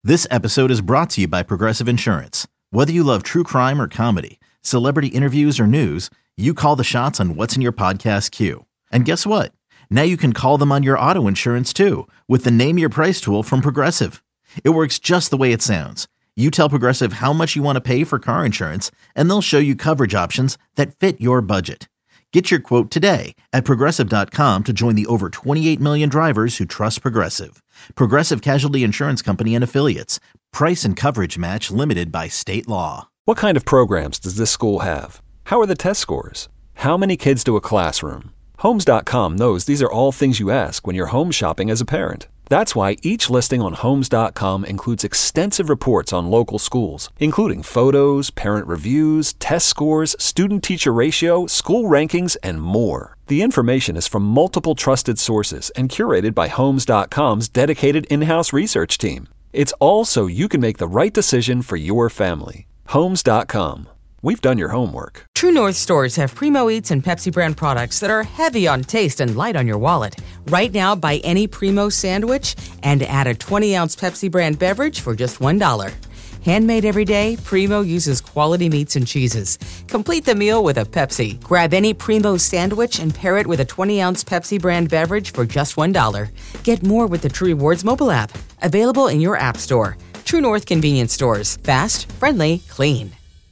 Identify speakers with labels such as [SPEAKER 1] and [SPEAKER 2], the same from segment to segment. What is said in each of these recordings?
[SPEAKER 1] This episode is brought to you by Progressive Insurance. Whether you love true crime or comedy, celebrity interviews or news, you call the shots on what's in your podcast queue. And guess what? Now you can call them on your auto insurance too with the Name Your Price tool from Progressive. It works just the way it sounds. You tell Progressive how much you want to pay for car insurance, and they'll show you coverage options that fit your budget. Get your quote today at Progressive.com to join the over 28 million drivers who trust Progressive. Progressive Casualty Insurance Company and Affiliates. Price and coverage match limited by state law.
[SPEAKER 2] What kind of programs does this school have? How are the test scores? How many kids to a classroom? Homes.com knows these are all things you ask when you're home shopping as a parent. That's why each listing on Homes.com includes extensive reports on local schools, including photos, parent reviews, test scores, student-teacher ratio, school rankings, and more. The information is from multiple trusted sources and curated by Homes.com's dedicated in-house research team. It's all so you can make the right decision for your family. Homes.com. We've done your homework.
[SPEAKER 3] True North stores have Primo Eats and Pepsi brand products that are heavy on taste and light on your wallet. Right now, buy any Primo sandwich and add a 20-ounce Pepsi brand beverage for just $1. Handmade every day, Primo uses quality meats and cheeses. Complete the meal with a Pepsi. Grab any Primo sandwich and pair it with a 20-ounce Pepsi brand beverage for just $1. Get more with the True Rewards mobile app. Available in your app store. True North convenience stores. Fast, friendly, clean.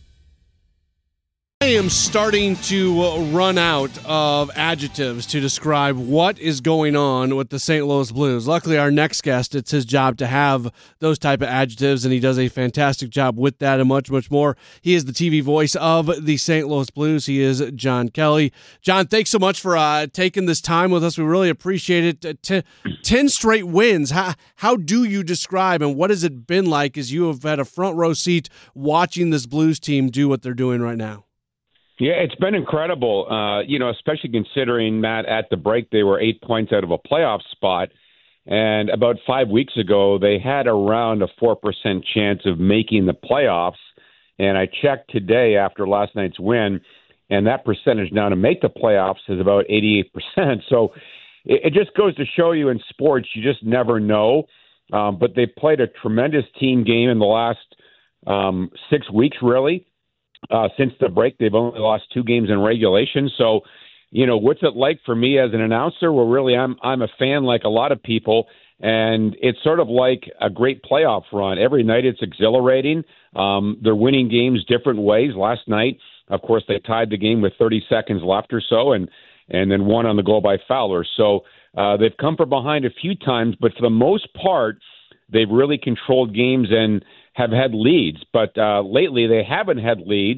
[SPEAKER 4] I am starting to run out of adjectives to describe what is going on with the St. Louis Blues. Luckily, our next guest, it's his job to have those type of adjectives, and he does a fantastic job with that and much, much more. He is the TV voice of the St. Louis Blues. He is John Kelly. John, thanks so much for taking this time with us. We really appreciate it. 10 straight wins. How do you describe, and what has it been like as you have had a front row seat watching this Blues team do what they're doing right now?
[SPEAKER 5] Yeah, it's been incredible, especially considering, Matt, at the break they were 8 points out of a playoff spot. And about 5 weeks ago, they had around a 4% chance of making the playoffs. And I checked today after last night's win, and that percentage now to make the playoffs is about 88%. So it just goes to show you in sports, you just never know. But they played a tremendous team game in the last 6 weeks, really. Since the break, they've only lost 2 games in regulation. So, what's it like for me as an announcer? Well, really, I'm a fan like a lot of people, and it's sort of like a great playoff run. Every night it's exhilarating. They're winning games different ways. Last night, of course, they tied the game with 30 seconds left or so, and then won on the goal by Fowler. So they've come from behind a few times, but for the most part, they've really controlled games and have had leads, but lately they haven't had leads,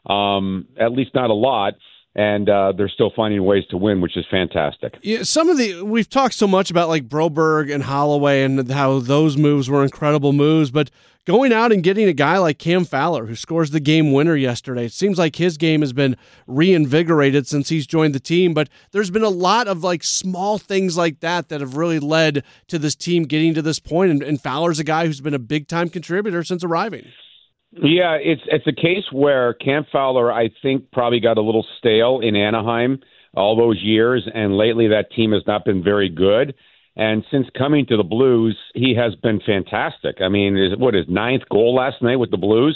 [SPEAKER 5] at least not a lot, and they're still finding ways to win, which is fantastic.
[SPEAKER 4] Yeah, we've talked so much about like Broberg and Holloway and how those moves were incredible moves, but going out and getting a guy like Cam Fowler, who scores the game winner yesterday, it seems like his game has been reinvigorated since he's joined the team, but there's been a lot of like small things like that have really led to this team getting to this point, and Fowler's a guy who's been a big-time contributor since arriving.
[SPEAKER 5] Yeah, it's a case where Cam Fowler, I think, probably got a little stale in Anaheim all those years, and lately that team has not been very good. And since coming to the Blues, he has been fantastic. I mean, his 9th goal last night with the Blues,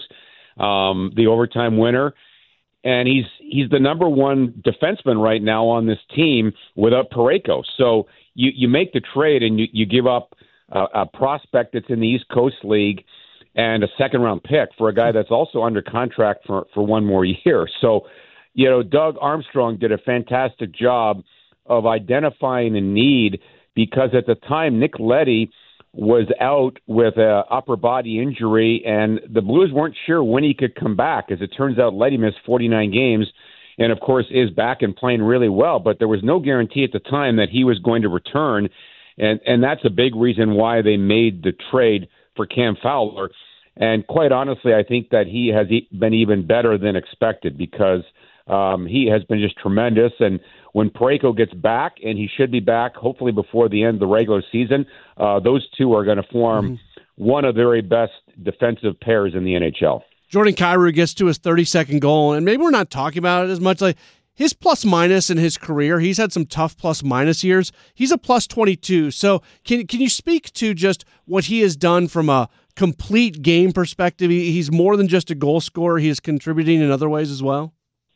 [SPEAKER 5] the overtime winner. And he's the number one defenseman right now on this team without Parayko. So you make the trade and you give up a prospect that's in the East Coast League and a second-round pick for a guy that's also under contract for one more year. So, Doug Armstrong did a fantastic job of identifying a need, because at the time Nick Leddy was out with an upper body injury, and the Blues weren't sure when he could come back. As it turns out, Leddy missed 49 games and, of course, is back and playing really well. But there was no guarantee at the time that he was going to return, and that's a big reason why they made the trade for Cam Fowler. And quite honestly, I think that he has been even better than expected, because he has been just tremendous. And when Parayko gets back, and he should be back hopefully before the end of the regular season, those two are going to form one of the very best defensive pairs in the NHL.
[SPEAKER 4] Jordan Kyrou gets to his 32nd goal, and maybe we're not talking about it as much. Like his plus-minus in his career, he's had some tough plus-minus years. He's a plus 22. So can you speak to just what he has done from a complete game perspective, he's more than just a goal scorer. He is contributing in other ways as well?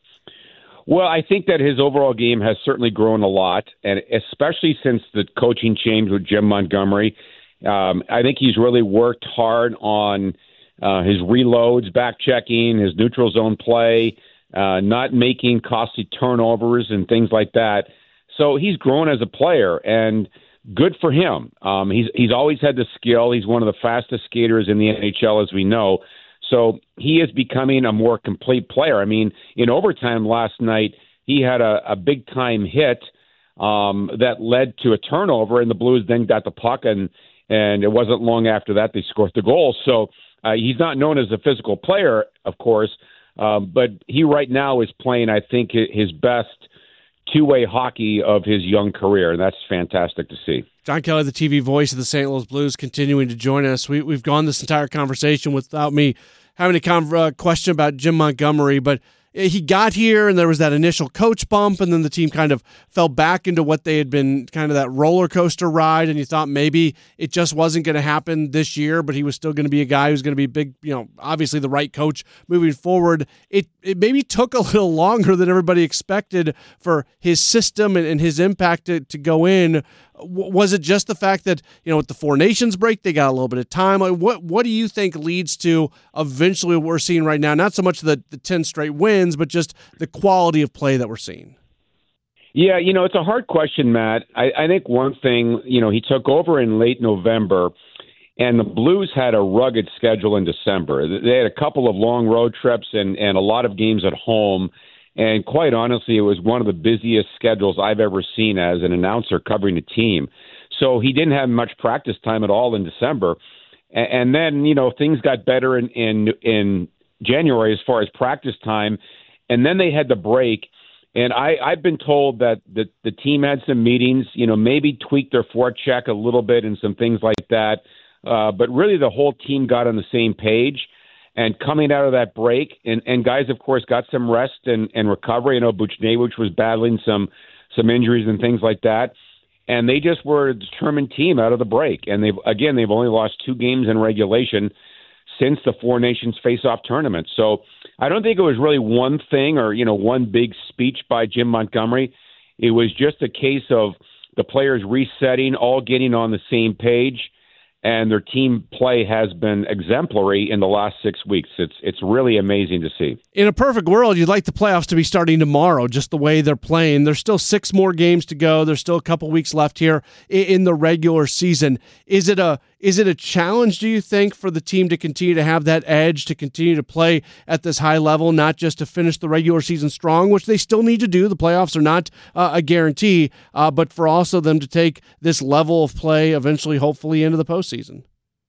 [SPEAKER 5] Well, I think that his overall game has certainly grown a lot, and especially since the coaching change with Jim Montgomery. I think he's really worked hard on his reloads, back checking, his neutral zone play, not making costly turnovers and things like that. So he's grown as a player, and good for him. He's always had the skill. He's one of the fastest skaters in the NHL, as we know. So he is becoming a more complete player. I mean, in overtime last night, he had a big-time hit that led to a turnover, and the Blues then got the puck, and it wasn't long after that they scored the goal. So he's not known as a physical player, of course, but he right now is playing, I think, his best two-way hockey of his young career, and that's fantastic to see.
[SPEAKER 4] John Kelly, the TV voice of the St. Louis Blues, continuing to join us. We've gone this entire conversation without me having a question about Jim Montgomery, but he got here and there was that initial coach bump, and then the team kind of fell back into what they had been, kind of that roller coaster ride, and you thought maybe it just wasn't going to happen this year, but he was still going to be a guy who's going to be big, obviously the right coach moving forward. It maybe took a little longer than everybody expected for his system and his impact to go in. Was it just the fact that, with the Four Nations break, they got a little bit of time? Like, what do you think leads to eventually what we're seeing right now? Not so much the 10 straight wins, but just the quality of play that we're seeing.
[SPEAKER 5] Yeah, it's a hard question, Matt. I think one thing, he took over in late November, and the Blues had a rugged schedule in December. They had a couple of long road trips and a lot of games at home. And quite honestly, it was one of the busiest schedules I've ever seen as an announcer covering a team. So he didn't have much practice time at all in December. And then, things got better in January as far as practice time. And then they had the break. And I've been told that the team had some meetings, maybe tweaked their forecheck a little bit and some things like that. But really the whole team got on the same page. And coming out of that break, and guys, of course, got some rest and recovery. I know Buchnevich was battling some injuries and things like that. And they just were a determined team out of the break. And they've only lost 2 games in regulation since the Four Nations face-off tournament. So I don't think it was really one thing or, one big speech by Jim Montgomery. It was just a case of the players resetting, all getting on the same page. And their team play has been exemplary in the last 6 weeks. It's really amazing to see.
[SPEAKER 4] In a perfect world, you'd like the playoffs to be starting tomorrow, just the way they're playing. There's still 6 more games to go. There's still a couple weeks left here in the regular season. Is it a challenge, do you think, for the team to continue to have that edge, to continue to play at this high level, not just to finish the regular season strong, which they still need to do? The playoffs are not a guarantee, but for also them to take this level of play eventually, hopefully, into the postseason.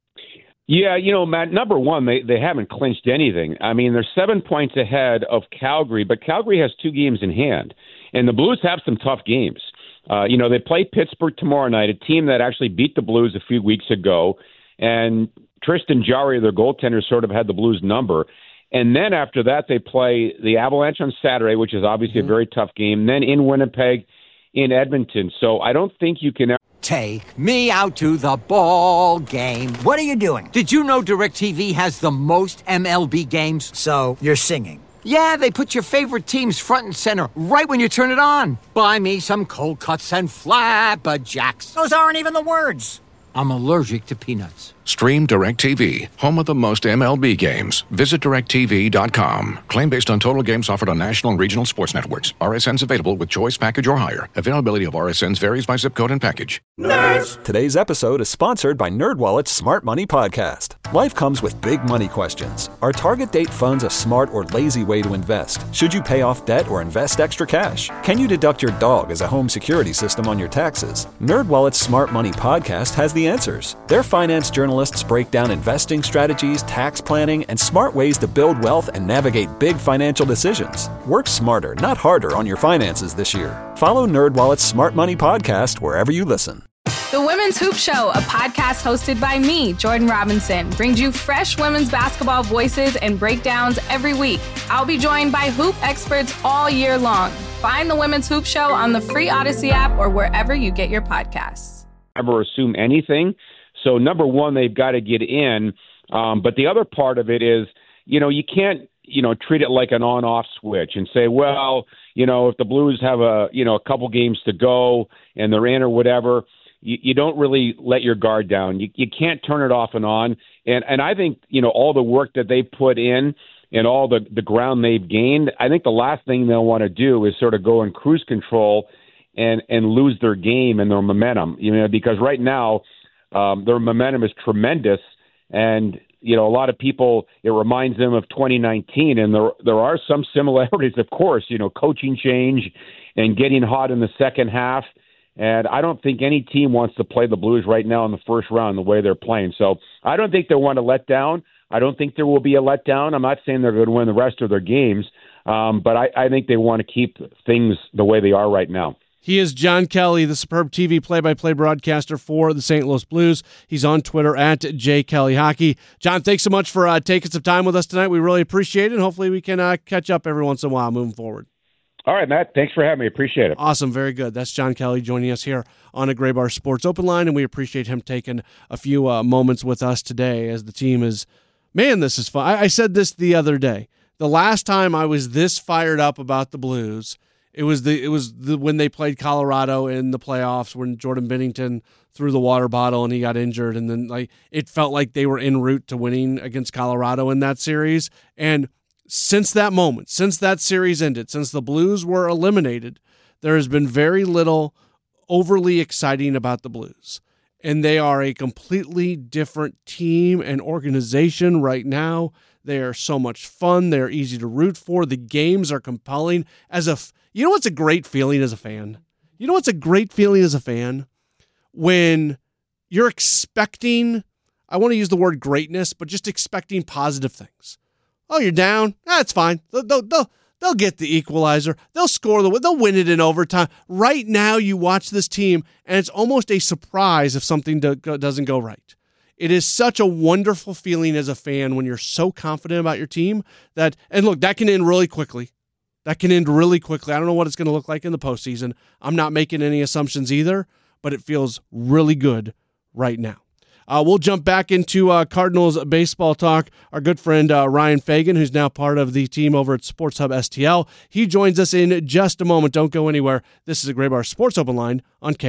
[SPEAKER 5] Yeah, Matt, number one, they haven't clinched anything. I mean, they're 7 points ahead of Calgary, but Calgary has 2 games in hand. And the Blues have some tough games. They play Pittsburgh tomorrow night, a team that actually beat the Blues a few weeks ago. And Tristan Jarry, their goaltender, sort of had the Blues number. And then after that, they play the Avalanche on Saturday, which is obviously a very tough game. Then in Winnipeg, in Edmonton. So I don't think you can...
[SPEAKER 6] Take me out to the ball game.
[SPEAKER 7] What are you doing?
[SPEAKER 6] Did you know DirecTV has the most MLB games?
[SPEAKER 7] So you're singing.
[SPEAKER 6] Yeah, they put your favorite teams front and center right when you turn it on. Buy me some cold cuts and flapjacks.
[SPEAKER 7] Those aren't even the words.
[SPEAKER 6] I'm allergic to peanuts.
[SPEAKER 8] Stream DirecTV, home of the most MLB games. Visit DirecTV.com. Claim based on total games offered on national and regional sports networks. RSNs available with choice package or higher. Availability of RSNs varies by zip code and package.
[SPEAKER 2] Nerds! Today's episode is sponsored by NerdWallet's Smart Money Podcast. Life comes with big money questions. Are target date funds a smart or lazy way to invest? Should you pay off debt or invest extra cash? Can you deduct your dog as a home security system on your taxes? NerdWallet's Smart Money Podcast has the answers. Their finance journalists break down investing strategies, tax planning, and smart ways to build wealth and navigate big financial decisions. Work smarter, not harder on your finances this year. Follow NerdWallet's Smart Money Podcast wherever you listen.
[SPEAKER 9] The Women's Hoop Show, a podcast hosted by me, Jordan Robinson, brings you fresh women's basketball voices and breakdowns every week. I'll be joined by hoop experts all year long. Find the Women's Hoop Show on the free Odyssey app or wherever you get your podcasts.
[SPEAKER 5] Never assume anything. So number one, they've got to get in. But the other part of it is, you can't, treat it like an on-off switch and say, well, if the Blues have a couple games to go and they're in or whatever, you don't really let your guard down. You can't turn it off and on. And I think, all the work that they put in and all the ground they've gained, I think the last thing they'll want to do is sort of go in cruise control and lose their game and their momentum, because right now their momentum is tremendous. And, a lot of people, it reminds them of 2019. And there are some similarities, of course, coaching change and getting hot in the second half. And I don't think any team wants to play the Blues right now in the first round the way they're playing. So I don't think they want to let down. I don't think there will be a letdown. I'm not saying they're going to win the rest of their games, but I think they want to keep things the way they are right now.
[SPEAKER 4] He is John Kelly, the superb TV play-by-play broadcaster for the St. Louis Blues. He's on Twitter at @JKellyHockey. John, thanks so much for taking some time with us tonight. We really appreciate it, and hopefully we can catch up every once in a while moving forward.
[SPEAKER 5] All right, Matt. Thanks for having me. Appreciate it.
[SPEAKER 4] Awesome. Very good. That's John Kelly joining us here on a Gray Bar Sports Open Line, and we appreciate him taking a few moments with us today as the team is, man, this is fun. I said this the other day. The last time I was this fired up about the Blues, it was when they played Colorado in the playoffs when Jordan Binnington threw the water bottle and he got injured, and then it felt like they were en route to winning against Colorado in that series. And since that moment, since that series ended, since the Blues were eliminated, there has been very little overly exciting about the Blues. And they are a completely different team and organization right now. They are so much fun. They're easy to root for. The games are compelling. You know what's a great feeling as a fan? You know what's a great feeling as a fan? When you're expecting, I want to use the word greatness, but just expecting positive things. Oh, you're down? That's fine. They'll get the equalizer. They'll score they'll win it in overtime. Right now, you watch this team, and it's almost a surprise if something doesn't go right. It is such a wonderful feeling as a fan when you're so confident about your team that can end really quickly. That can end really quickly. I don't know what it's going to look like in the postseason. I'm not making any assumptions either, but it feels really good right now. We'll jump back into Cardinals baseball talk. Our good friend Ryan Fagan, who's now part of the team over at Sports Hub STL, he joins us in just a moment. Don't go anywhere. This is a Gray Bar Sports Open Line on K.